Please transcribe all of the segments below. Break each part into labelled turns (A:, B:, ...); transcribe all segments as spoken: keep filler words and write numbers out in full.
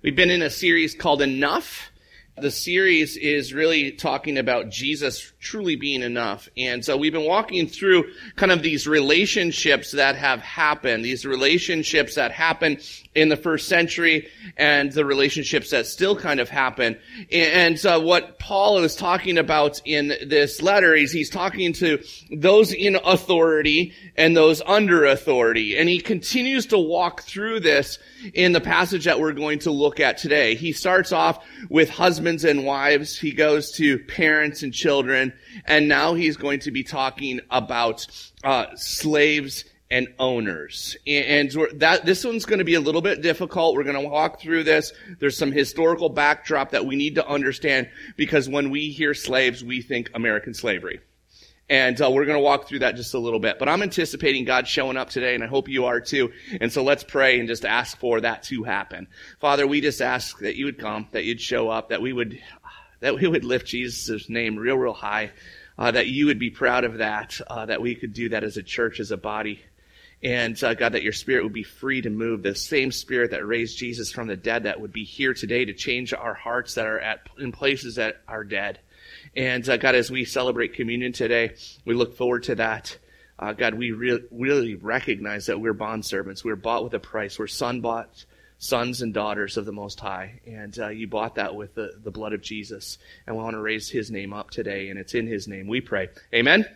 A: We've been in a series called Enough. The series is really talking about Jesus truly being enough. And so we've been walking through kind of these relationships that have happened, these relationships that happened in the first century and the relationships that still kind of happen. And uh, what Paul is talking about in this letter is he's talking to those in authority and those under authority. And he continues to walk through this in the passage that we're going to look at today. He starts off with husbands and wives. He goes to parents and children. And now he's going to be talking about uh, slaves and owners. And that this one's going to be a little bit difficult. We're going to walk through this. There's some historical backdrop that we need to understand because when we hear slaves, we think American slavery. And uh, we're going to walk through that just a little bit. But I'm anticipating God showing up today, and I hope you are too. And so let's pray and just ask for that to happen. Father, we just ask that you would come, that you'd show up, that we would that we would lift Jesus' name real, real high, uh, that you would be proud of that, uh, that we could do that as a church, as a body. And uh, God, that your spirit would be free to move, the same spirit that raised Jesus from the dead that would be here today to change our hearts that are at in places that are dead. And uh, God, as we celebrate communion today, we look forward to that. Uh, God, we re- really recognize that we're bondservants. We're bought with a price. We're son-bought sons and daughters of the Most High. And uh, you bought that with the, the blood of Jesus. And we want to raise his name up today. And it's in his name we pray. Amen?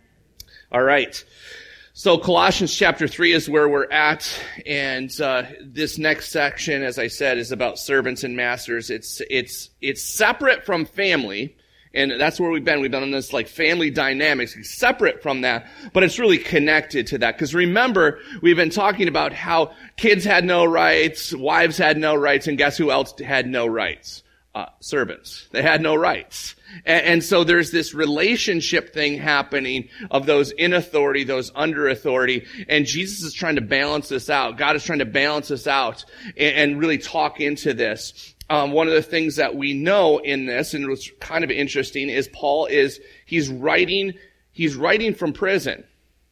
A: All right. So Colossians chapter three is where we're at, and uh, this next section, as I said, is about servants and masters. It's it's it's separate from family, and that's where we've been. We've been on this like family dynamics, separate from that, but it's really connected to that. Because remember, we've been talking about how kids had no rights, wives had no rights, and guess who else had no rights? Uh, servants. They had no rights. And, and so there's this relationship thing happening of those in authority, those under authority. And Jesus is trying to balance this out. God is trying to balance this out and, and really talk into this. Um, one of the things that we know in this, and what's kind of interesting, is Paul is, he's writing, he's writing from prison.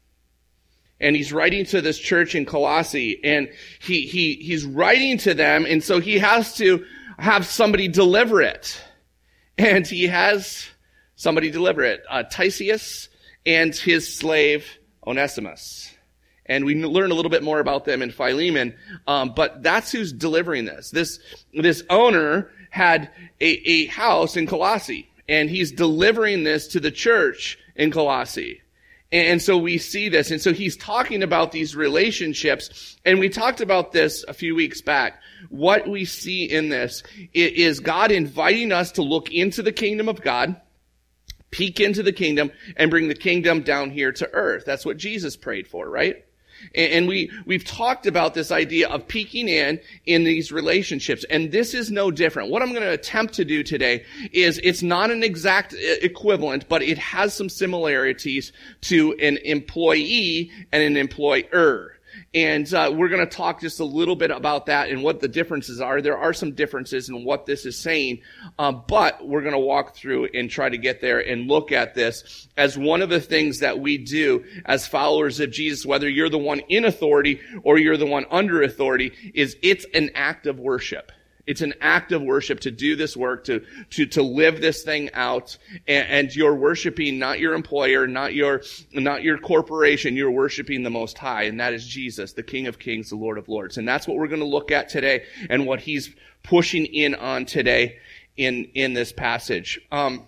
A: And he's writing to this church in Colossae. And he, he, he's writing to them. And so he has to have somebody deliver it. And he has somebody deliver it. Uh, Tysius and his slave Onesimus. And we learn a little bit more about them in Philemon. Um, but that's who's delivering this. This, this owner had a, a house in Colossae. And he's delivering this to the church in Colossae. And so we see this. And so he's talking about these relationships. And we talked about this a few weeks back. What we see in this is God inviting us to look into the kingdom of God, peek into the kingdom, and bring the kingdom down here to earth. That's what Jesus prayed for, right? And we, we've talked about this idea of peeking in, in these relationships. And this is no different. What I'm going to attempt to do today is, it's not an exact equivalent, but it has some similarities to an employee and an employer. And uh, we're going to talk just a little bit about that and what the differences are. There are some differences in what this is saying, uh, but we're going to walk through and try to get there and look at this as one of the things that we do as followers of Jesus, whether you're the one in authority or you're the one under authority, is it's an act of worship. It's an act of worship to do this work, to to to live this thing out, and, and you're worshiping not your employer, not your not your corporation. You're worshiping the Most High, and that is Jesus, the King of Kings, the Lord of Lords, and that's what we're going to look at today, and what he's pushing in on today in in this passage. Um,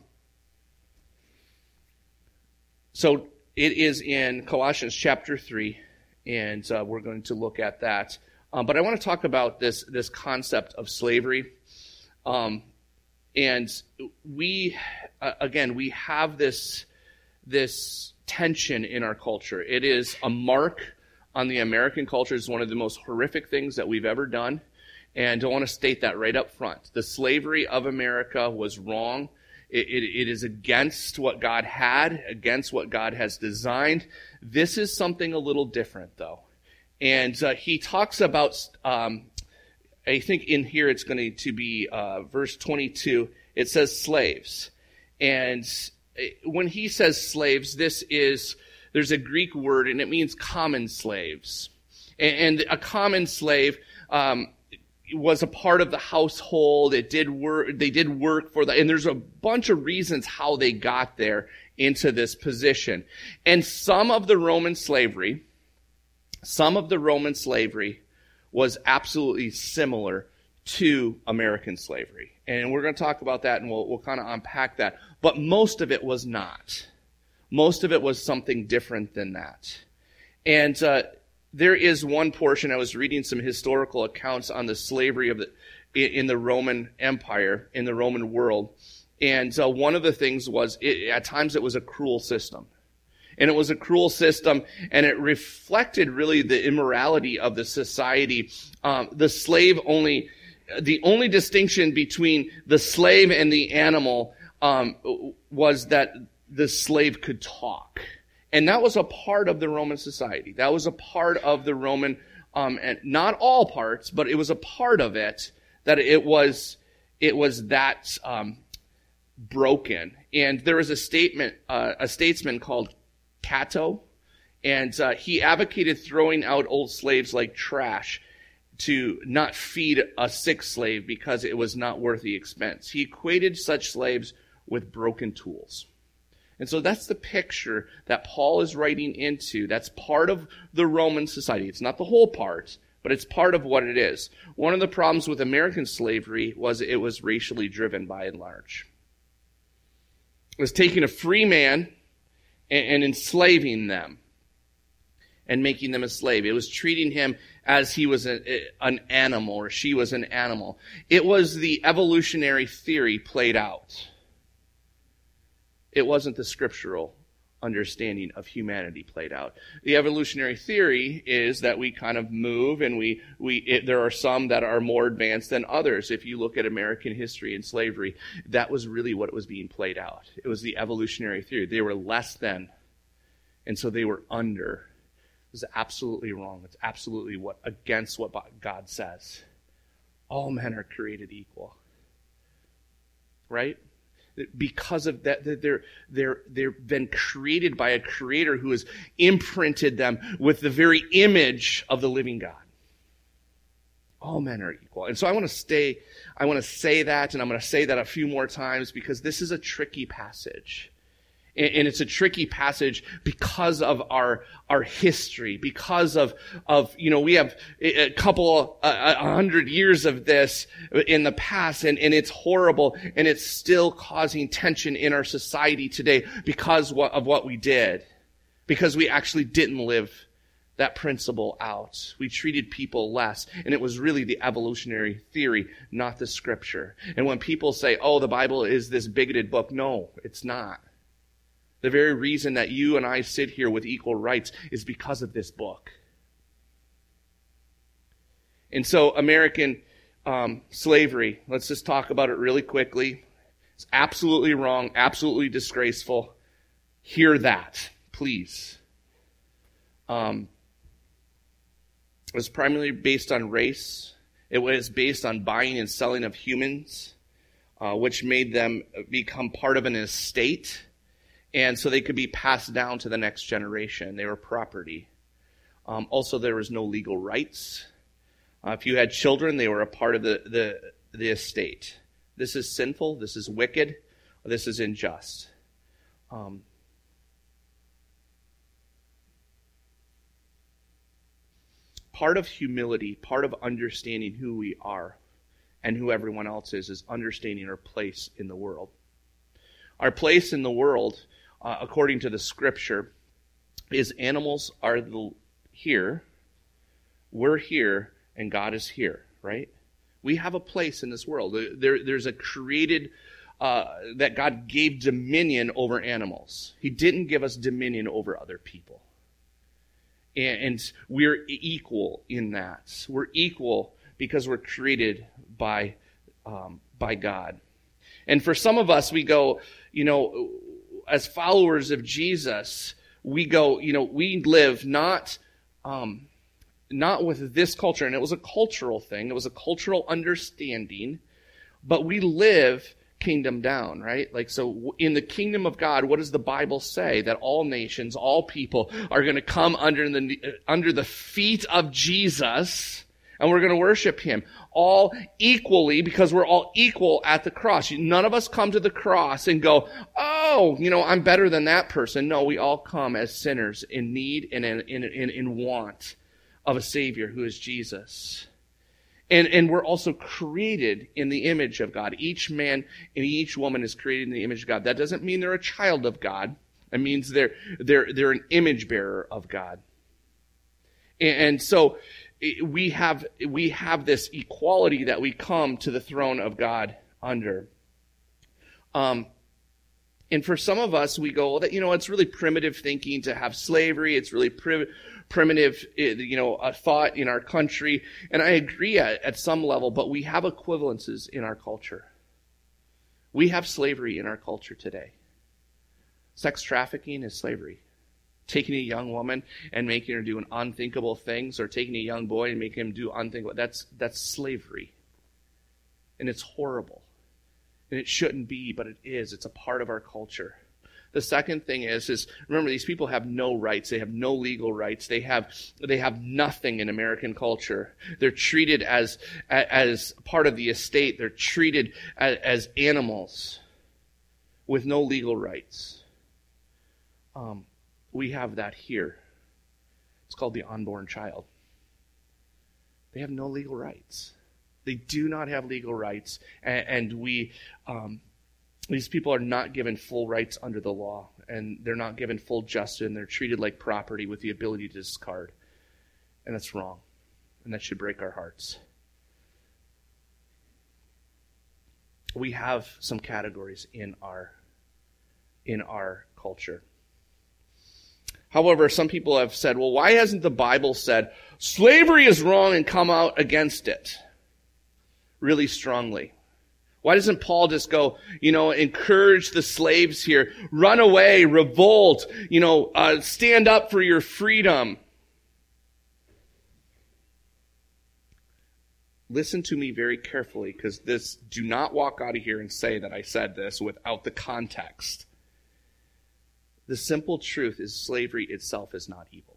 A: so it is in Colossians chapter three, and uh, we're going to look at that. Um, but I want to talk about this this concept of slavery. Um, and we, uh, again, we have this, this tension in our culture. It is a mark on the American culture. It's one of the most horrific things that we've ever done. And I want to state that right up front. The slavery of America was wrong. It, it, it is against what God had, against what God has designed. This is something a little different, though. And uh, he talks about, um, I think in here it's going to be uh, verse twenty-two. It says slaves. And when he says slaves, this is, there's a Greek word, and it means common slaves. And, and a common slave, um, was a part of the household. It did work. They did work for the, and there's a bunch of reasons how they got there into this position. And some of the Roman slavery, some of the Roman slavery was absolutely similar to American slavery. And we're going to talk about that, and we'll, we'll kind of unpack that. But most of it was not. Most of it was something different than that. And uh, there is one portion, I was reading some historical accounts on the slavery of the in the Roman Empire, in the Roman world. And uh, one of the things was, it, at times it was a cruel system. And it was a cruel system, and it reflected really the immorality of the society. Um, the slave only, the only distinction between the slave and the animal um, was that the slave could talk. And that was a part of the Roman society. That was a part of the Roman, um, and not all parts, but it was a part of it, that it was, it was that um, broken. And there was a statement, uh, a statesman called Cato, and uh, he advocated throwing out old slaves like trash to not feed a sick slave because it was not worth the expense. He equated such slaves with broken tools. And so that's the picture that Paul is writing into. That's part of the Roman society. It's not the whole part, but it's part of what it is. One of the problems with American slavery was it was racially driven by and large. It was taking a free man and, and enslaving them and making them a slave. It was treating him as he was a, an animal, or she was an animal. It was the evolutionary theory played out. It wasn't the scriptural understanding of humanity played out. The evolutionary theory is that we kind of move, and we we it, there are some that are more advanced than others. If you look at American history and slavery, that was really what was being played out. It was the evolutionary theory. They were less than, and so they were under. It was absolutely wrong. It's absolutely what against what God says. All men are created equal. Right? Because of that, they're, they're, they've been created by a creator who has imprinted them with the very image of the living God. All men are equal. And so I want to stay, I want to say that, and I'm going to say that a few more times because this is a tricky passage. And it's a tricky passage because of our our history, because of, of you know, we have a couple, a, a hundred years of this in the past, and, and it's horrible, and it's still causing tension in our society today because of what we did, because we actually didn't live that principle out. We treated people less, and it was really the evolutionary theory, not the scripture. And when people say, oh, the Bible is this bigoted book, no, it's not. The very reason that you and I sit here with equal rights is because of this book. And so American um, slavery, let's just talk about it really quickly. It's absolutely wrong, absolutely disgraceful. Hear that, please. Um, it was primarily based on race. It was based on buying and selling of humans, uh, which made them become part of an estate. And so they could be passed down to the next generation. They were property. Um, also, there was no legal rights. Uh, if you had children, they were a part of the, the, the estate. This is sinful. This is wicked. This is unjust. Um, part of humility, part of understanding who we are and who everyone else is, is understanding our place in the world. Our place in the world, Uh, according to the scripture, is animals are the, here, we're here, and God is here, right? We have a place in this world. There, there's a created, uh, that God gave dominion over animals. He didn't give us dominion over other people. And, and we're equal in that. We're equal because we're created by, um, by God. And for some of us, we go, you know, as followers of Jesus, we go, you know, we live not, um, not with this culture, and it was a cultural thing, it was a cultural understanding, but we live kingdom down, right? Like, so in the kingdom of God, what does the Bible say? That all nations, all people are going to come under the, under the feet of Jesus, And we're going to worship him all equally because we're all equal at the cross. None of us come to the cross and go, oh, you know, I'm better than that person. No, we all come as sinners in need and in, in, in, in want of a Savior who is Jesus. And, and we're also created in the image of God. Each man and each woman is created in the image of God. That doesn't mean they're a child of God. It means they're, they're, they're an image bearer of God. And, and so we have, we have this equality that we come to the throne of God under. Um, and for some of us, we go, well, that, you know, it's really primitive thinking to have slavery. It's really primitive. primitive, you know, a thought in our country. And I agree at, at some level, but we have equivalences in our culture. We have slavery in our culture today. Sex trafficking is slavery. Taking a young woman and making her do unthinkable things, or taking a young boy and making him do unthinkable, that's, that's slavery. And it's horrible. And it shouldn't be, but it is. It's a part of our culture. The second thing is, is remember, these people have no rights. They have no legal rights. They have, they have nothing in American culture. They're treated as, as part of the estate. They're treated as, as animals with no legal rights. Um, we have that here. It's called the unborn child. They have no legal rights. They do not have legal rights, and, and we, um, These people are not given full rights under the law, and they're not given full justice, and they're treated like property with the ability to discard. And that's wrong, and that should break our hearts. We have some categories in our, in our culture. However, some people have said, well, why hasn't the Bible said slavery is wrong and come out against it really strongly? Why doesn't Paul just go, you know, encourage the slaves here, run away, revolt, you know, uh, stand up for your freedom? Listen to me very carefully, because this, do not walk out of here and say that I said this without the context. The simple truth is slavery itself is not evil.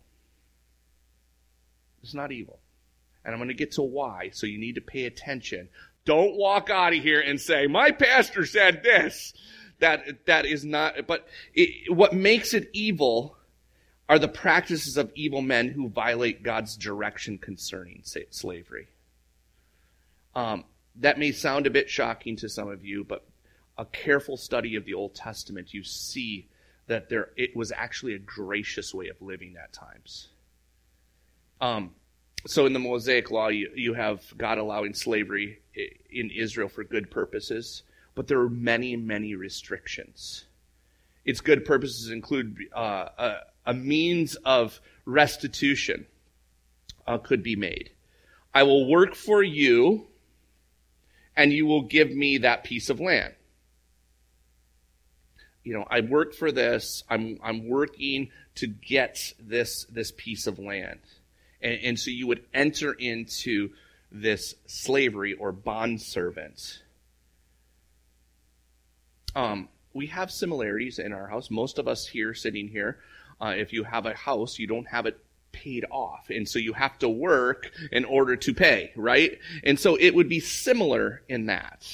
A: It's not evil. And I'm going to get to why, so you need to pay attention. Don't walk out of here and say, my pastor said this. That, that is not, but it, what makes it evil are the practices of evil men who violate God's direction concerning say, slavery. Um, that may sound a bit shocking to some of you, but a careful study of the Old Testament, you see that there it was actually a gracious way of living at times. Um, so in the Mosaic Law, you, you have God allowing slavery in Israel for good purposes, but there are many, many restrictions. Its good purposes include uh, a, a means of restitution uh, could be made. I will work for you, and you will give me that piece of land. You know, I work for this. I'm I'm working to get this this piece of land, and, and so you would enter into this slavery or bondservant. Um, we have similarities in our house. Most of us here, sitting here, uh, if you have a house, you don't have it paid off, and so you have to work in order to pay, right? And so it would be similar in that.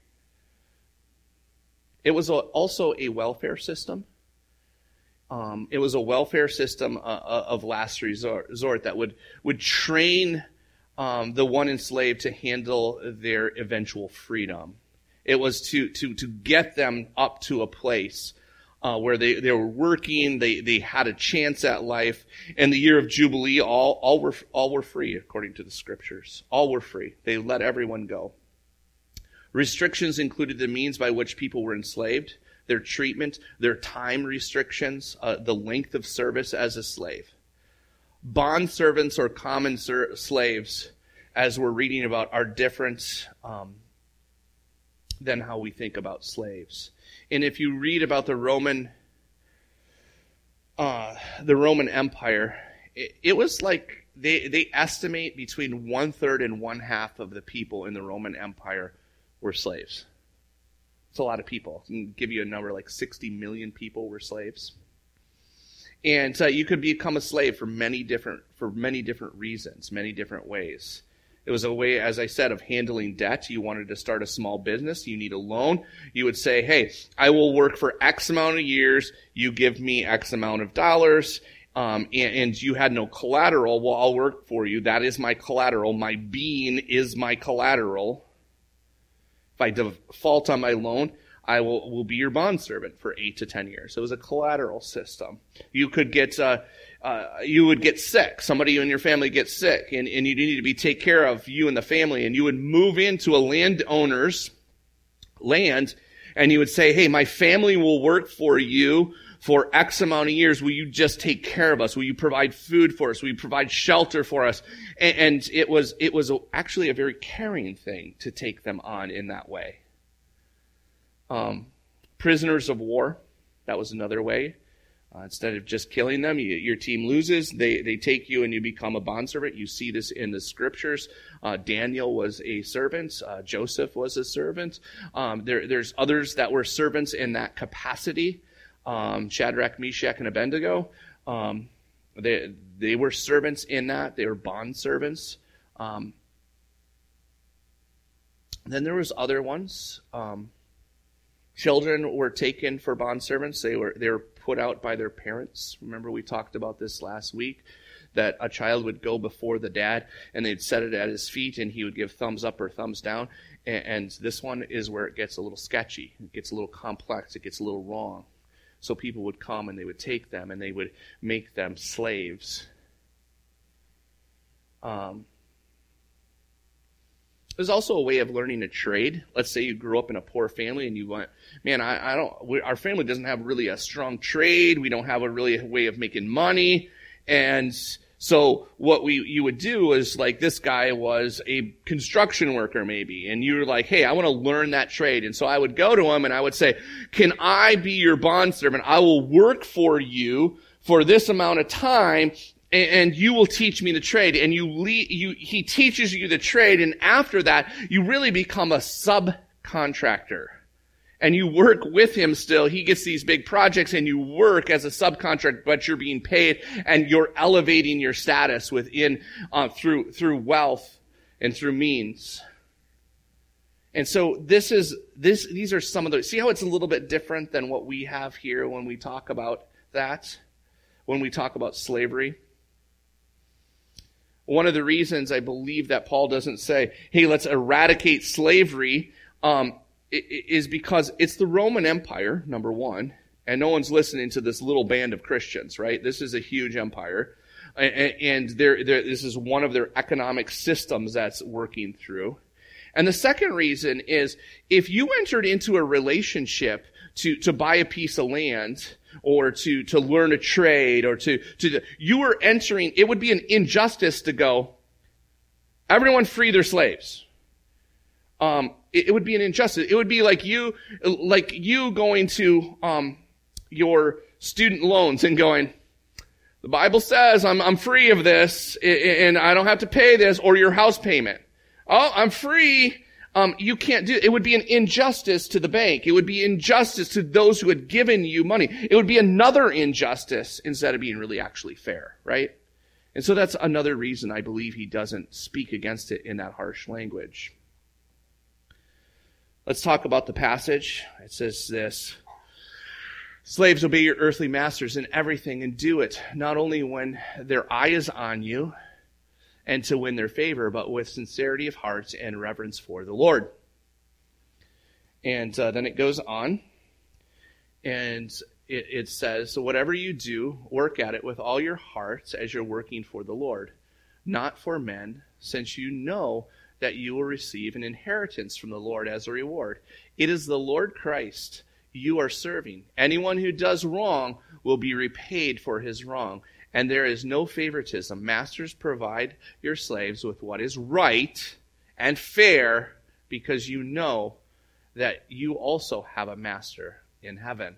A: It was a, also a welfare system. Um, it was a welfare system uh, of last resort, resort that would would train um, the one enslaved to handle their eventual freedom. It was to to to get them up to a place uh, where they, they were working, they they had a chance at life. In the year of Jubilee, all all were all were free according to the scriptures. All were free. They let everyone go. Restrictions included the means by which people were enslaved, their treatment, their time restrictions, uh, the length of service as a slave. Bond servants or common ser- slaves, as we're reading about, are different um, than how we think about slaves. And if you read about the Roman, uh, the Roman Empire, it, it was like they they estimate between one third and one half of the people in the Roman Empire were slaves. It's a lot of people. I can give you a number, like sixty million people were slaves. And uh, you could become a slave for many different for many different reasons, many different ways. It was a way, as I said, of handling debt. You wanted to start a small business. You need a loan. You would say, hey, I will work for X amount of years. You give me X amount of dollars. Um, and, and you had no collateral. Well, I'll work for you. That is my collateral. My being is my collateral. If I default on my loan, I will, will be your bondservant for eight to ten years. It was a collateral system. You could get, uh, uh, you would get sick. Somebody in your family gets sick, and, and you need to be take care of you and the family, and you would move into a landowner's land, and you would say, hey, my family will work for you for X amount of years. Will you just take care of us? Will you provide food for us? Will you provide shelter for us? And, and it was, it was actually a very caring thing to take them on in that way. Um, prisoners of war, that was another way. Uh, instead of just killing them, you, your team loses, they, they take you and you become a bondservant. You see this in the scriptures. Uh, Daniel was a servant. Uh, Joseph was a servant. Um, there, there's others that were servants in that capacity. Um, Shadrach, Meshach, and Abednego. Um, they, they were servants in that. They were bondservants. Um, then there was other ones. Um, Children were taken for bondservants. They were they were put out by their parents. Remember, we talked about this last week, that a child would go before the dad, and they'd set it at his feet, and he would give thumbs up or thumbs down. And, and this one is where it gets a little sketchy. It gets a little complex. It gets a little wrong. So people would come, and they would take them, and they would make them slaves. Um. There's also a way of learning a trade. Let's say you grew up in a poor family and you went, man, I, I don't, we, our family doesn't have really a strong trade. We don't have a really a way of making money. And so what we, you would do is, like, this guy was a construction worker maybe. And you were like, hey, I want to learn that trade. And so I would go to him and I would say, can I be your bondservant? I will work for you for this amount of time, and you will teach me the trade. And you, lead, you, he teaches you the trade, and after that, you really become a subcontractor. And you work with him still. He gets these big projects, and you work as a subcontractor, but you're being paid, and you're elevating your status within, uh, through, through wealth and through means. And so this is, this, these are some of the, see how it's a little bit different than what we have here when we talk about that, when we talk about slavery. One of the reasons I believe that Paul doesn't say, hey, let's eradicate slavery, um, is because it's the Roman Empire, number one, and no one's listening to this little band of Christians, right? This is a huge empire, and they're, they're, this is one of their economic systems that's working through. And the second reason is, if you entered into a relationship to, to buy a piece of land, or to, to learn a trade, or to, to, you were entering, it would be an injustice to go, everyone free their slaves. Um, it, it would be an injustice. It would be like you, like you going to, um, your student loans and going, the Bible says I'm, I'm free of this, and I don't have to pay this, or your house payment. Oh, I'm free. Um, you can't do it. It would be an injustice to the bank. It would be injustice to those who had given you money. It would be another injustice instead of being really actually fair, right? And so that's another reason I believe he doesn't speak against it in that harsh language. Let's talk about the passage. It says this: slaves, obey your earthly masters in everything, and do it not only when their eye is on you, and to win their favor, but with sincerity of heart and reverence for the Lord. And uh, then it goes on, and it, it says, so whatever you do, work at it with all your heart as you're working for the Lord, not for men, since you know that you will receive an inheritance from the Lord as a reward. It is the Lord Christ you are serving. Anyone who does wrong will be repaid for his wrong. And there is no favoritism. Masters, provide your slaves with what is right and fair, because you know that you also have a master in heaven.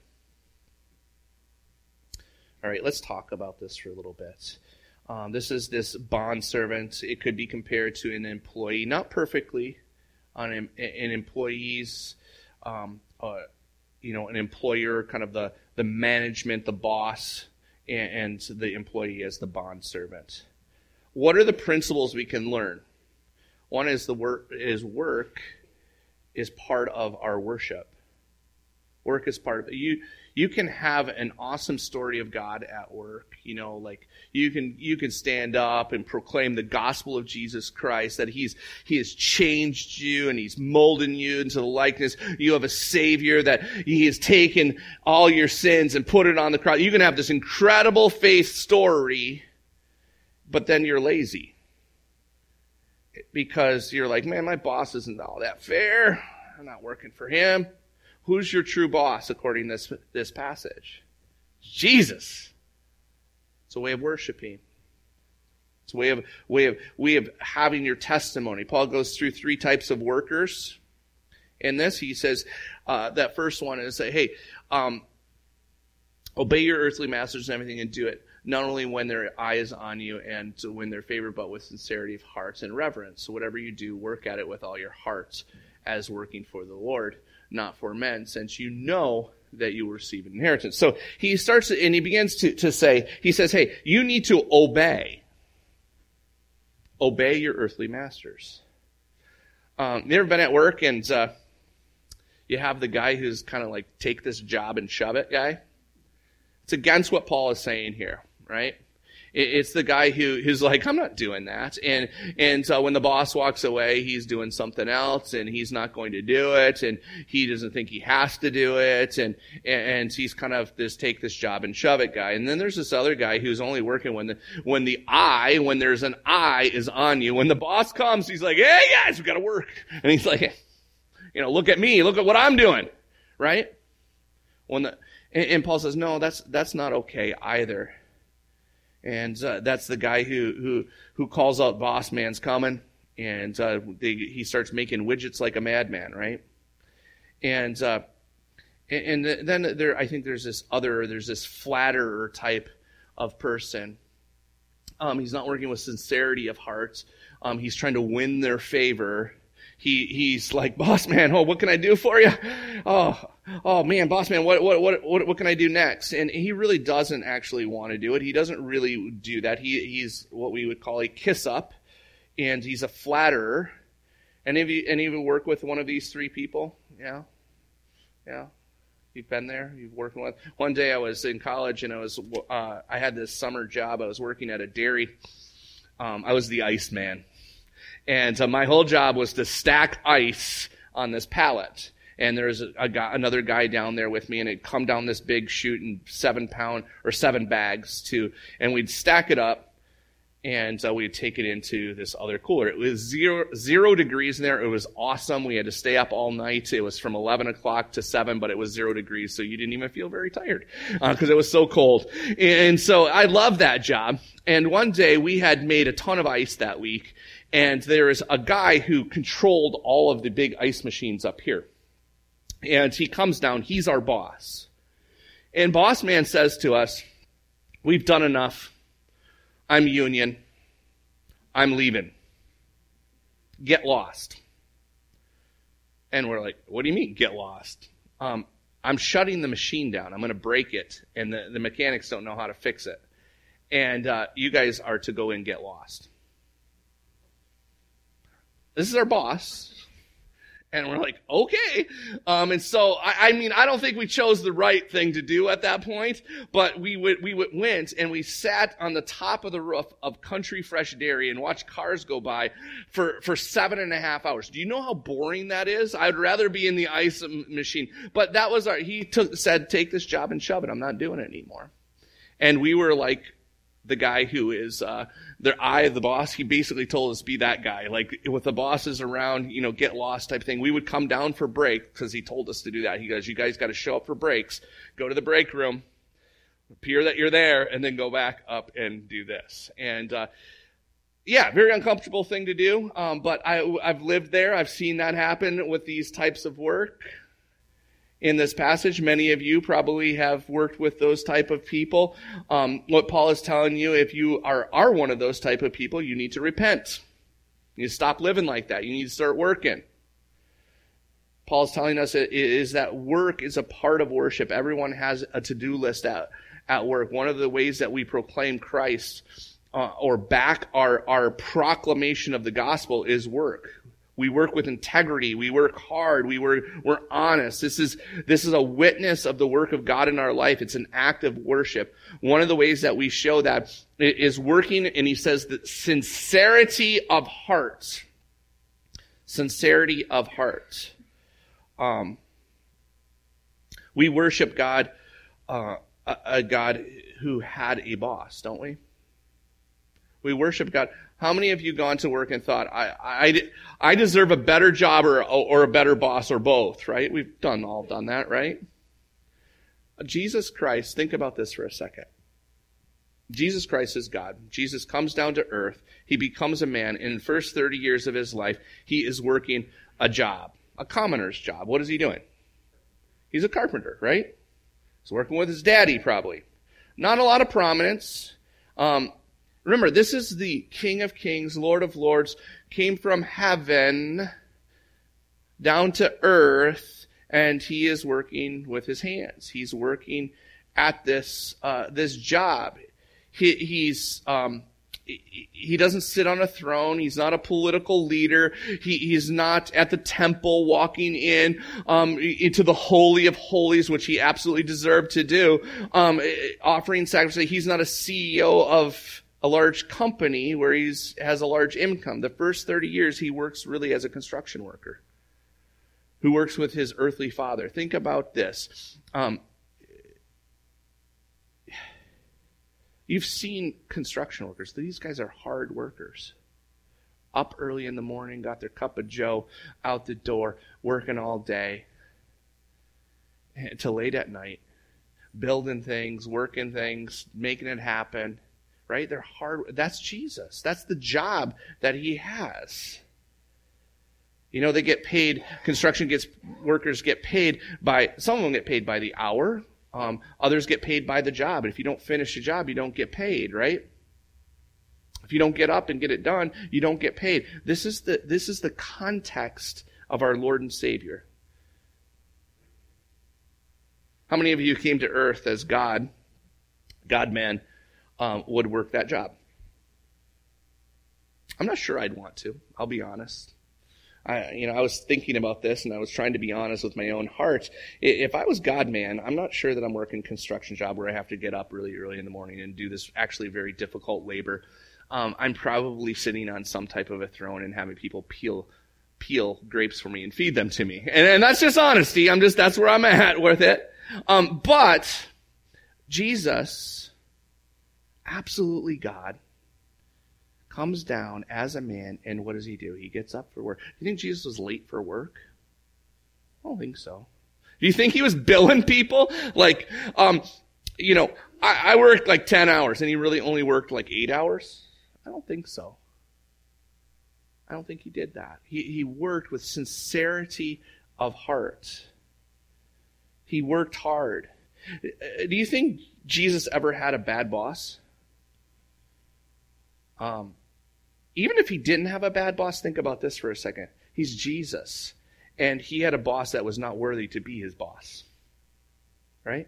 A: All right, let's talk about this for a little bit. Um, this is this bondservant. It could be compared to an employee, not perfectly, on an, an employee's, um, uh, you know, an employer, kind of the, the management, the boss, and the employee as the bondservant. What are the principles we can learn? One is the work is work is part of our worship. Work is part of it. You you can have an awesome story of God at work. You know, like you can you can stand up and proclaim the gospel of Jesus Christ, that He's He has changed you and He's molding you into the likeness. You have a Savior, that He has taken all your sins and put it on the cross. You can have this incredible faith story, but then you're lazy. Because you're like, man, my boss isn't all that fair. I'm not working for him. Who's your true boss according to this, this passage? Jesus. It's a way of worshiping. It's a way of way of way of having your testimony. Paul goes through three types of workers. In this, he says uh, that first one is that, hey, um, obey your earthly masters and everything, and do it not only when their eye is on you and when they're favored, but with sincerity of heart and reverence. So whatever you do, work at it with all your heart, as working for the Lord, not for men, since you know that you will receive an inheritance. So he starts, and he begins to, to say, he says, hey, you need to obey. Obey your earthly masters. Um, you ever been at work and uh, you have the guy who's kind of like, take this job and shove it guy? It's against what Paul is saying here, right? It's the guy who who's like, I'm not doing that. And and so when the boss walks away, he's doing something else, and he's not going to do it, and he doesn't think he has to do it, and and he's kind of this take this job and shove it guy. And then there's this other guy who's only working when the when the eye, when there's an eye is on you. When the boss comes, he's like, hey guys, we got to work. And he's like, you know, look at me, look at what I'm doing, right? When the and, and Paul says, no, that's that's not okay either. And uh, that's the guy who, who who calls out boss man's coming, and uh, they, he starts making widgets like a madman, right? And uh, and, and then there, I think there's this other, there's this flatterer type of person. Um, he's not working with sincerity of heart. Um, he's trying to win their favor. He he's like, boss man, oh, what can I do for you? Oh, oh man, boss man, what what what what what can I do next? And he really doesn't actually want to do it. He doesn't really do that. He he's what we would call a kiss up, and he's a flatterer. Any of you any of you work with one of these three people? Yeah, yeah. You've been there. You've worked with. One day I was in college and I was uh, I had this summer job. I was working at a dairy. Um, I was the ice man. And uh, my whole job was to stack ice on this pallet. And there was a, a guy, another guy down there with me, and it'd come down this big chute in seven pound or seven bags too. And we'd stack it up, and uh, we'd take it into this other cooler. It was zero zero degrees in there. It was awesome. We had to stay up all night. It was from eleven o'clock to seven, but it was zero degrees, so you didn't even feel very tired because uh, it was so cold. And so I loved that job. And one day we had made a ton of ice that week. And there is a guy who controlled all of the big ice machines up here. And he comes down. He's our boss. And boss man says to us, we've done enough. I'm union. I'm leaving. Get lost. And we're like, what do you mean, get lost? Um, I'm shutting the machine down. I'm going to break it. And the, the mechanics don't know how to fix it. And uh, you guys are to go and get lost. This is our boss. And we're like, okay. Um, and so, I, I mean, I don't think we chose the right thing to do at that point, but we would, we would, went and we sat on the top of the roof of Country Fresh Dairy and watched cars go by for, for seven and a half hours. Do you know how boring that is? I'd rather be in the ice machine. But that was our, he took, said, take this job and shove it. I'm not doing it anymore. And we were like, the guy who is uh, their eye of the boss, he basically told us be that guy. Like with the bosses around, you know, get lost type thing. We would come down for break because he told us to do that. He goes, you guys got to show up for breaks. Go to the break room, appear that you're there, and then go back up and do this. And uh, yeah, very uncomfortable thing to do. Um, but I, I've lived there. I've seen that happen with these types of work. In this passage, many of you probably have worked with those type of people. Um, what Paul is telling you, if you are, are one of those type of people, you need to repent. You need to stop living like that. You need to start working. Paul's telling us it is that work is a part of worship. Everyone has a to-do list at, at work. One of the ways that we proclaim Christ uh, or back our, our proclamation of the gospel is work. We work with integrity. We work hard. We work, we're honest. This is, this is a witness of the work of God in our life. It's an act of worship. One of the ways that we show that is working, and he says that sincerity of heart. Sincerity of heart. Um, we worship God, uh, a, a God who had a boss, don't we? We worship God. How many of you gone to work and thought, I, I, I deserve a better job or, or a better boss or both, right? We've done all done that, right? Jesus Christ, think about this for a second. Jesus Christ is God. Jesus comes down to earth. He becomes a man. In the first thirty years of his life, he is working a job, a commoner's job. What is he doing? He's a carpenter, right? He's working with his daddy, probably. Not a lot of prominence. Um, Remember, this is the King of Kings, Lord of Lords, came from heaven down to earth, and he is working with his hands. He's working at this uh, this job. He, he's um, he doesn't sit on a throne. He's not a political leader. He, he's not at the temple walking in um, into the Holy of Holies, which he absolutely deserved to do, um, offering sacrifice. He's not a C E O of a large company where he's has a large income. The first thirty years, he works really as a construction worker who works with his earthly father. Think about this. Um, you've seen construction workers. These guys are hard workers. Up early in the morning, got their cup of joe, out the door, working all day, till late at night, building things, working things, making it happen. Right? They're hard. That's Jesus. That's the job that he has. You know, they get paid, construction gets, workers get paid by, some of them get paid by the hour. Um, others get paid by the job. And if you don't finish the job, you don't get paid, right? If you don't get up and get it done, you don't get paid. This is the, this is the context of our Lord and Savior. How many of you came to earth as God, God-man, Um, would work that job? I'm not sure I'd want to. I'll be honest. I, you know, I was thinking about this, and I was trying to be honest with my own heart. If I was God-man, I'm not sure that I'm working a construction job where I have to get up really early in the morning and do this actually very difficult labor. Um, I'm probably sitting on some type of a throne and having people peel peel grapes for me and feed them to me. And, and that's just honesty. I'm just that's where I'm at with it. Um, but Jesus, absolutely God, comes down as a man, and what does he do? He gets up for work. Do you think Jesus was late for work? I don't think so. Do you think he was billing people? Like, um, you know, I, I worked like ten hours, and he really only worked like eight hours? I don't think so. I don't think he did that. He, he worked with sincerity of heart. He worked hard. Do you think Jesus ever had a bad boss? Um, even if he didn't have a bad boss, think about this for a second. He's Jesus, and he had a boss that was not worthy to be his boss. Right?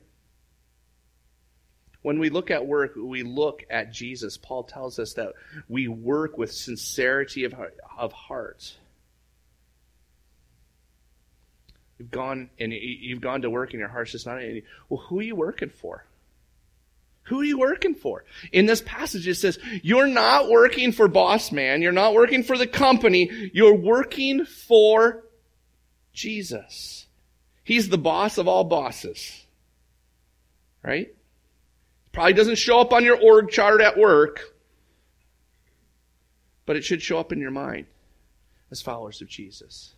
A: When we look at work, we look at Jesus. Paul tells us that we work with sincerity of heart. Of heart. You've gone and you've gone to work, and your heart's just not. Well, who are you working for? Who are you working for? In this passage, it says, you're not working for boss man. You're not working for the company. You're working for Jesus. He's the boss of all bosses. Right? Probably doesn't show up on your org chart at work, but it should show up in your mind as followers of Jesus.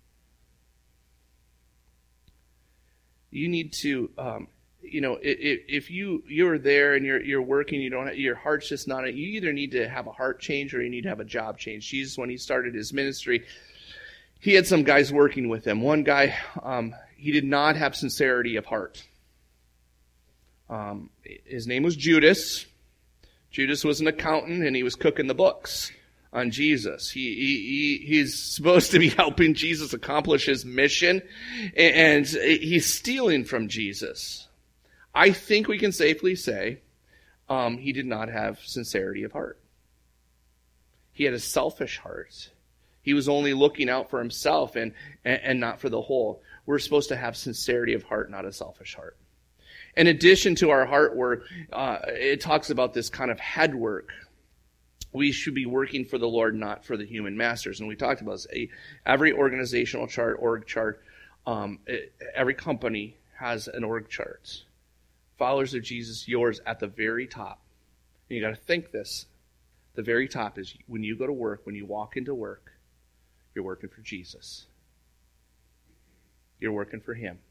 A: You need to, um, you know, if, if you you're there and you're you're working, you don't have, your heart's just not. You either need to have a heart change or you need to have a job change. Jesus, when he started his ministry, he had some guys working with him. One guy, um, he did not have sincerity of heart. Um, his name was Judas. Judas was an accountant, and he was cooking the books on Jesus. He, he, he he's supposed to be helping Jesus accomplish his mission, and he's stealing from Jesus. I think we can safely say um, he did not have sincerity of heart. He had a selfish heart. He was only looking out for himself and, and, and not for the whole. We're supposed to have sincerity of heart, not a selfish heart. In addition to our heart work, uh, it talks about this kind of head work. We should be working for the Lord, not for the human masters. And we talked about this. Every organizational chart, org chart, um, it, every company has an org chart. Followers of Jesus, yours at the very top. And you got to think this. The very top is when you go to work, when you walk into work, you're working for Jesus. You're working for him.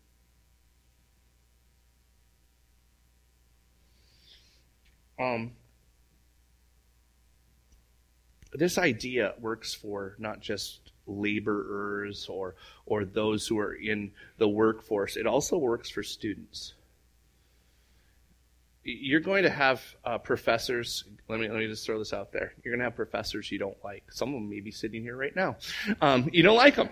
A: Um, this idea works for not just laborers or or those who are in the workforce. It also works for students. You're going to have uh, professors. Let me let me just throw this out there. You're going to have professors you don't like. Some of them may be sitting here right now. Um, you don't like them.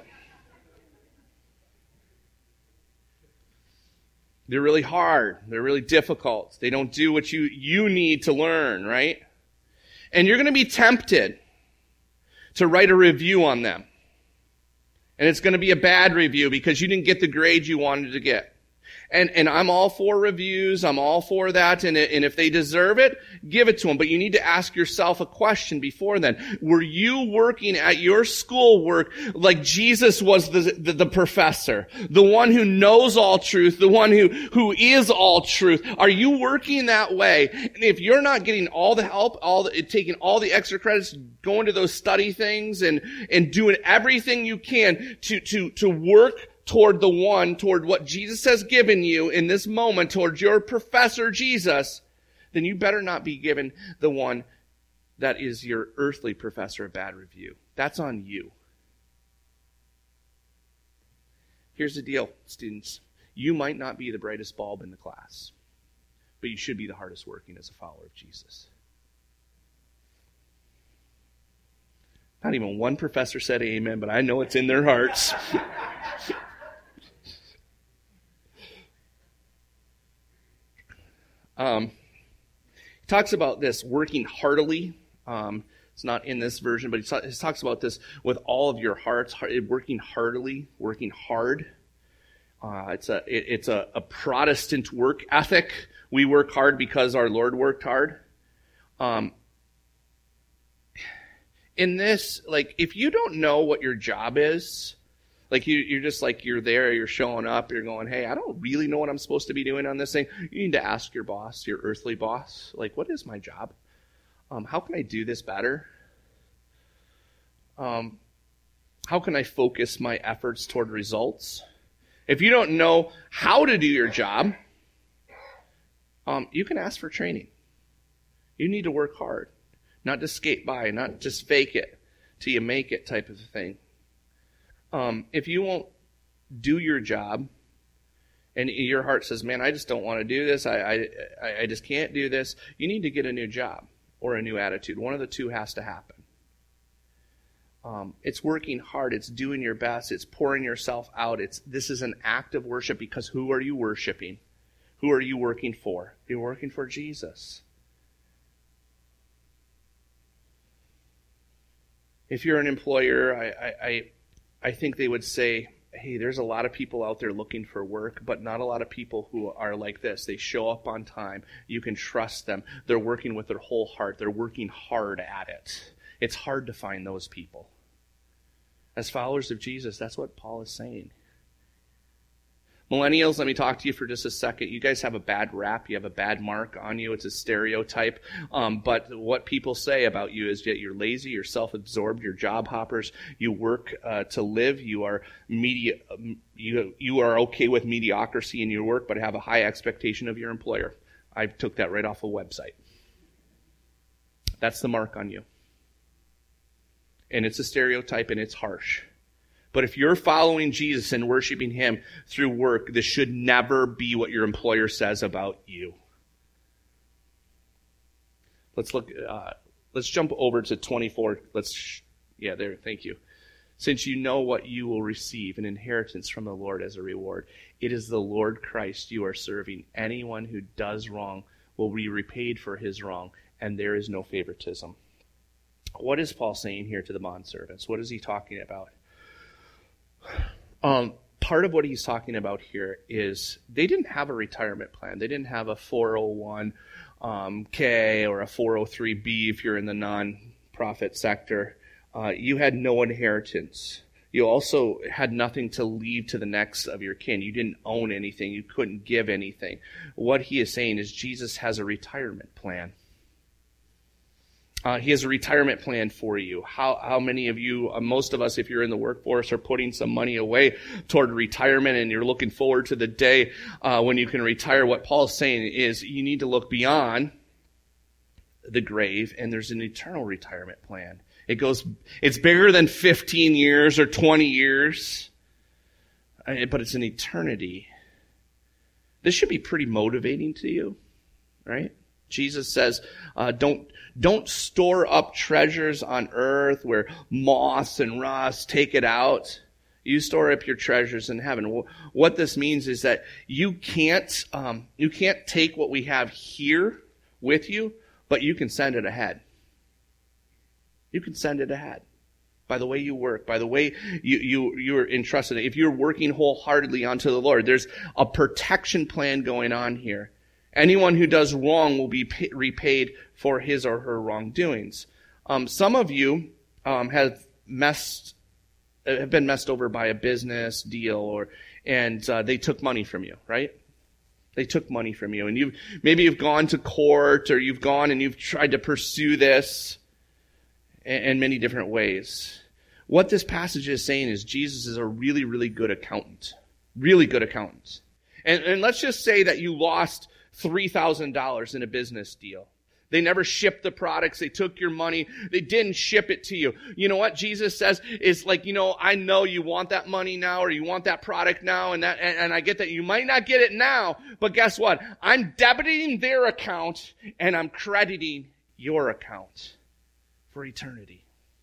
A: They're really hard. They're really difficult. They don't do what you, you need to learn, right? And you're going to be tempted to write a review on them. And it's going to be a bad review because you didn't get the grade you wanted to get. And and I'm all for reviews. I'm all for that. And, and if they deserve it, give it to them. But you need to ask yourself a question before then. Were you working at your school work like Jesus was the, the, the professor? The one who knows all truth. The one who, who is all truth. Are you working that way? And if you're not getting all the help, all the, taking all the extra credits, going to those study things and, and doing everything you can to, to, to work toward the one, toward what Jesus has given you in this moment, towards your professor Jesus, then you better not be given the one that is your earthly professor a bad review. That's on you. Here's the deal, students. You might not be the brightest bulb in the class, but you should be the hardest working as a follower of Jesus. Not even one professor said amen, but I know it's in their hearts. Um, he talks about this working heartily. Um, it's not in this version, but he, ta- he talks about this with all of your hearts, working heartily, working hard. Uh, it's a it, it's a, a Protestant work ethic. We work hard because our Lord worked hard. Um, in this, like, if you don't know what your job is, like you, you're just like, you're there, you're showing up, you're going, hey, I don't really know what I'm supposed to be doing on this thing. You need to ask your boss, your earthly boss, like, what is my job? Um, how can I do this better? Um, how can I focus my efforts toward results? If you don't know how to do your job, um, you can ask for training. You need to work hard, not to skate by, not just fake it till you make it type of thing. Um, if you won't do your job and your heart says, man, I just don't want to do this, I, I I just can't do this, you need to get a new job or a new attitude. One of the two has to happen. Um, it's working hard, it's doing your best, it's pouring yourself out. It's this is an act of worship because who are you worshiping? Who are you working for? You're working for Jesus. If you're an employer, I, I, I I think they would say, hey, there's a lot of people out there looking for work, but not a lot of people who are like this. They show up on time. You can trust them. They're working with their whole heart. They're working hard at it. It's hard to find those people. As followers of Jesus, that's what Paul is saying. Millennials, let me talk to you for just a second. You guys have a bad rap. You have a bad mark on you. It's a stereotype. Um, but what people say about you is that you're lazy, you're self-absorbed, you're job hoppers, you work uh, to live, you are media, you you are okay with mediocrity in your work, but have a high expectation of your employer. I took that right off a website. That's the mark on you. And it's a stereotype and it's harsh. But if you're following Jesus and worshiping him through work, this should never be what your employer says about you. Let's look. Uh, let's jump over to twenty-four. Let's. Yeah, there. Thank you. Since you know what you will receive, an inheritance from the Lord as a reward, it is the Lord Christ you are serving. Anyone who does wrong will be repaid for his wrong, and there is no favoritism. What is Paul saying here to the bondservants? What is he talking about? Um, part of what he's talking about here is they didn't have a retirement plan. They didn't have a four oh one um, K or a four oh three B if you're in the non-profit sector. Uh, you had no inheritance. You also had nothing to leave to the next of your kin. You didn't own anything. You couldn't give anything. What he is saying is Jesus has a retirement plan. Uh, he has a retirement plan for you. How how many of you, uh, most of us, if you're in the workforce, are putting some money away toward retirement and you're looking forward to the day uh, when you can retire? What Paul's saying is you need to look beyond the grave, and there's an eternal retirement plan. It goes, it's bigger than fifteen years or twenty years, but it's an eternity. This should be pretty motivating to you, right? Jesus says, uh, don't, don't store up treasures on earth where moths and rust take it out. You store up your treasures in heaven. What this means is that you can't, um, you can't take what we have here with you, but you can send it ahead. You can send it ahead by the way you work, by the way you, you, you're entrusted. If you're working wholeheartedly unto the Lord, there's a protection plan going on here. Anyone who does wrong will be pay, repaid for his or her wrongdoings. Um, some of you um, have messed, have been messed over by a business deal, or and uh, they took money from you, right? They took money from you, and you maybe you've gone to court, or you've gone and you've tried to pursue this in, in many different ways. What this passage is saying is Jesus is a really, really good accountant, really good accountant, and, and let's just say that you lost three thousand dollars in a business deal. They never shipped the products. They took your money. They didn't ship it to you. You know what Jesus says is like, you know, I know you want that money now, or you want that product now, and that, and, and I get that you might not get it now, but guess what? I'm debiting their account and I'm crediting your account for eternity.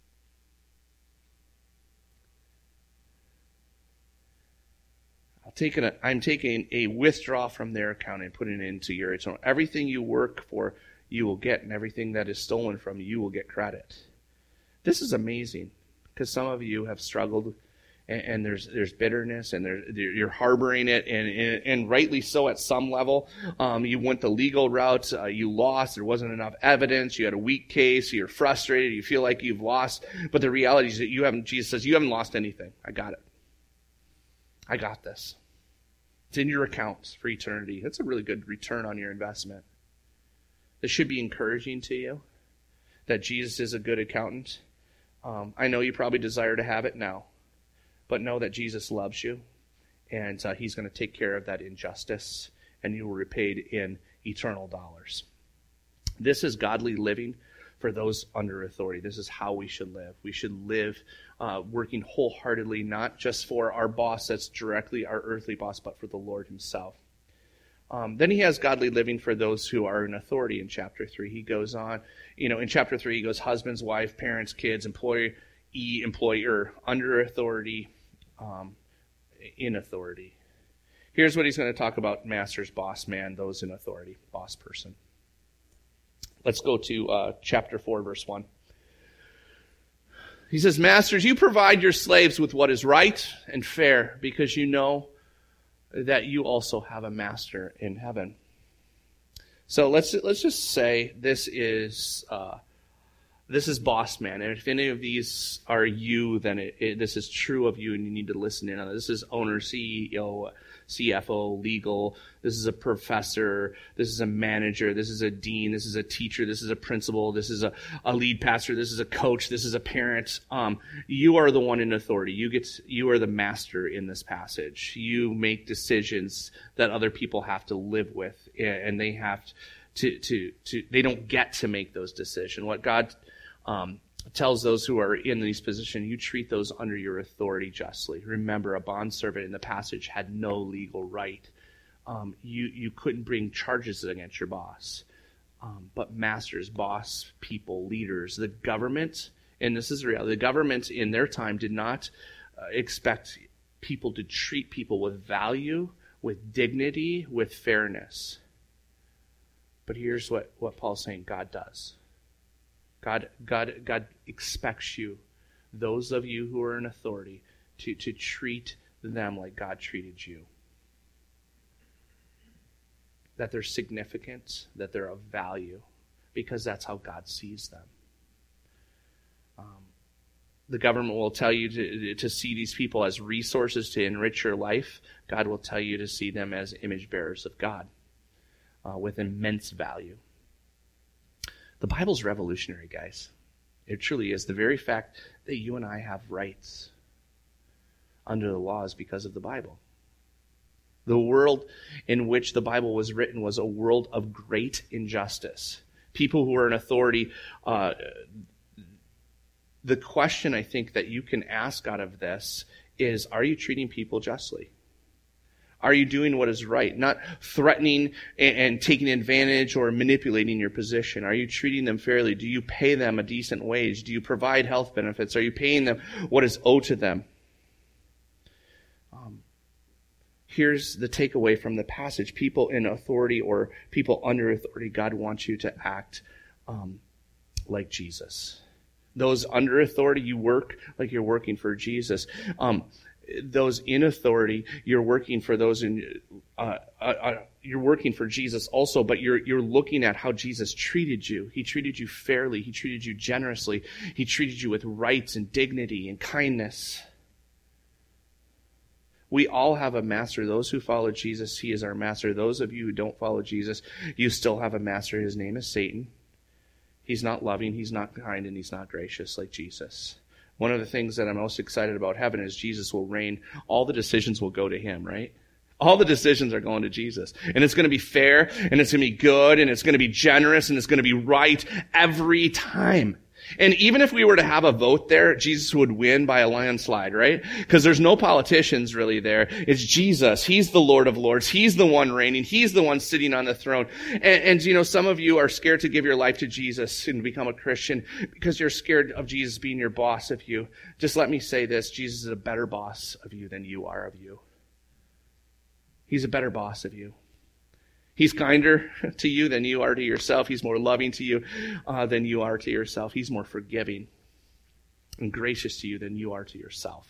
A: Taking a, I'm taking a withdrawal from their account and putting it into your eternal. Everything you work for, you will get, and everything that is stolen from you, you will get credit. This is amazing, because some of you have struggled, and, and there's there's bitterness, and there, you're harboring it, and, and, and rightly so at some level. Um, you went the legal route, uh, you lost, there wasn't enough evidence, you had a weak case, you're frustrated, you feel like you've lost, but the reality is that you haven't, Jesus says, you haven't lost anything. I got it. I got this. It's in your accounts for eternity. That's a really good return on your investment. This should be encouraging to you that Jesus is a good accountant. Um, I know you probably desire to have it now, but know that Jesus loves you, and uh, he's going to take care of that injustice, and you will be repaid in eternal dollars. This is godly living for those under authority. This is how we should live. We should live uh, working wholeheartedly, not just for our boss that's directly our earthly boss, but for the Lord himself. Um, then he has godly living for those who are in authority in chapter three. He goes on, you know, in chapter three, he goes husbands, wife, parents, kids, employee, employer, under authority, um, in authority. Here's what he's going to talk about: masters, boss man, those in authority, boss person. Let's go to uh, chapter four, verse one. He says, masters, you provide your slaves with what is right and fair, because you know that you also have a master in heaven. So let's let's just say this is uh, this is boss man, and if any of these are you, then it, it, this is true of you, and you need to listen in on it. This is owner, C E O, C F O, legal. This is a professor. This is a manager. This is a dean. This is a teacher. This is a principal. This is a, a lead pastor. This is a coach. This is a parent. Um, you are the one in authority. You get. You are the master in this passage. You make decisions that other people have to live with, and they have to to to. They don't get to make those decisions. What God um, tells those who are in these positions, you treat those under your authority justly. Remember, a bondservant in the passage had no legal right. Um, you, you couldn't bring charges against your boss. Um, but masters, boss, people, leaders, the government, and this is real, the government in their time did not uh, expect people to treat people with value, with dignity, with fairness. But here's what, what Paul's saying God does. God, God, God expects you, those of you who are in authority, to, to treat them like God treated you. That they're significant, that they're of value, because that's how God sees them. Um, the government will tell you to, to see these people as resources to enrich your life. God will tell you to see them as image bearers of God uh, with immense value. The Bible's revolutionary, guys. It truly is. The very fact that you and I have rights under the law is because of the Bible. The world in which the Bible was written was a world of great injustice. People who are in authority, uh, the question I think that you can ask out of this is, are you treating people justly? Are you doing what is right? Not threatening and, and taking advantage or manipulating your position. Are you treating them fairly? Do you pay them a decent wage? Do you provide health benefits? Are you paying them what is owed to them? Um, here's the takeaway from the passage. People in authority or people under authority, God wants you to act um, like Jesus. Those under authority, you work like you're working for Jesus. Um, those in authority, you're working for those in, uh, uh, uh, you're working for Jesus also, but you're, you're looking at how Jesus treated you. He treated you fairly. He treated you generously. He treated you with rights and dignity and kindness. We all have a master. Those who follow Jesus, he is our master. Those of you who don't follow Jesus, you still have a master. His name is Satan. He's not loving, he's not kind, and he's not gracious like Jesus. One of the things that I'm most excited about heaven is Jesus will reign. All the decisions will go to him, right? All the decisions are going to Jesus. And it's going to be fair, and it's going to be good, and it's going to be generous, and it's going to be right every time. And even if we were to have a vote there, Jesus would win by a landslide, right? Because there's no politicians really there. It's Jesus. He's the Lord of Lords. He's the one reigning. He's the one sitting on the throne. And, and, you know, some of you are scared to give your life to Jesus and become a Christian because you're scared of Jesus being your boss of you. Just let me say this. Jesus is a better boss of you than you are of you. He's a better boss of you. He's kinder to you than you are to yourself. He's more loving to you uh, than you are to yourself. He's more forgiving and gracious to you than you are to yourself.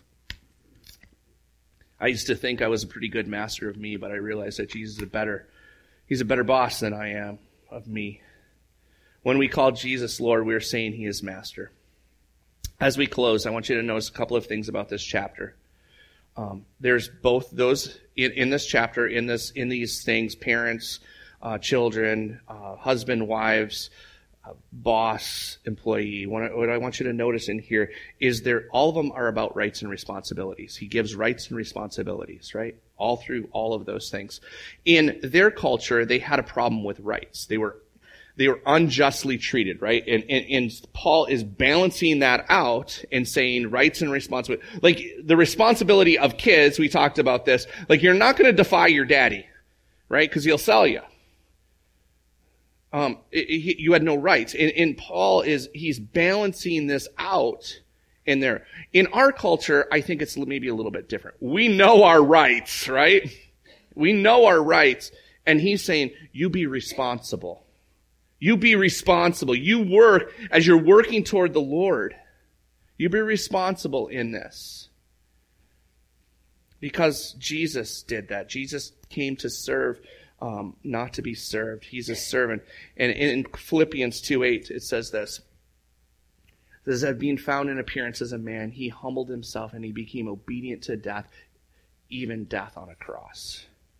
A: I used to think I was a pretty good master of me, but I realized that Jesus is a better, he's a better boss than I am of me. When we call Jesus Lord, we are saying he is master. As we close, I want you to notice a couple of things about this chapter. Um, there's both those in, in this chapter, in this, in these things, parents, uh, children, uh, husband, wives, uh, boss, employee. What I, what I want you to notice in here is there, all of them are about rights and responsibilities. He gives rights and responsibilities, right? All through all of those things. In their culture, they had a problem with rights. They were They were unjustly treated, right? And, and, and Paul is balancing that out and saying rights and responsibility. Like the responsibility of kids, we talked about this. Like you're not going to defy your daddy, right? Because he'll sell you. Um, it, it, you had no rights. And, and Paul is, he's balancing this out in there. In our culture, I think it's maybe a little bit different. We know our rights, right? We know our rights. And he's saying, you be responsible. You be responsible. You work as you're working toward the Lord. You be responsible in this. Because Jesus did that. Jesus came to serve, um, not to be served. He's a servant. And in Philippians two eight, it says this. It says that being found in appearance as a man, he humbled himself and he became obedient to death, even death on a cross.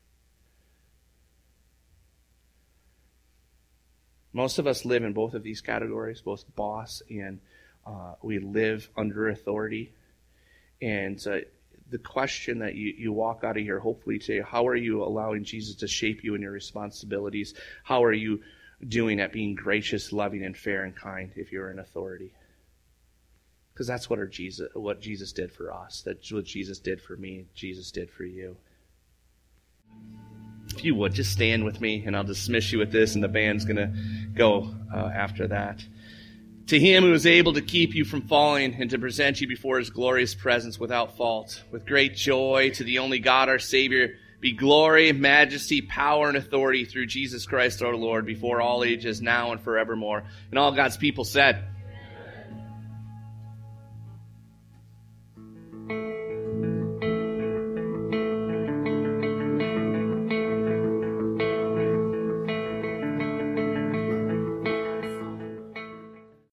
A: Most of us live in both of these categories, both boss and uh, we live under authority. And uh, the question that you, you walk out of here, hopefully today, how are you allowing Jesus to shape you in your responsibilities? How are you doing at being gracious, loving, and fair and kind if you're in authority? Because that's what our Jesus, what Jesus did for us. That's what Jesus did for me. Jesus did for you. If you would, just stand with me, and I'll dismiss you with this, and the band's going to go uh, after that. To him who is able to keep you from falling and to present you before his glorious presence without fault, with great joy, to the only God our Savior, be glory, majesty, power, and authority through Jesus Christ our Lord before all ages, now and forevermore. And all God's people said,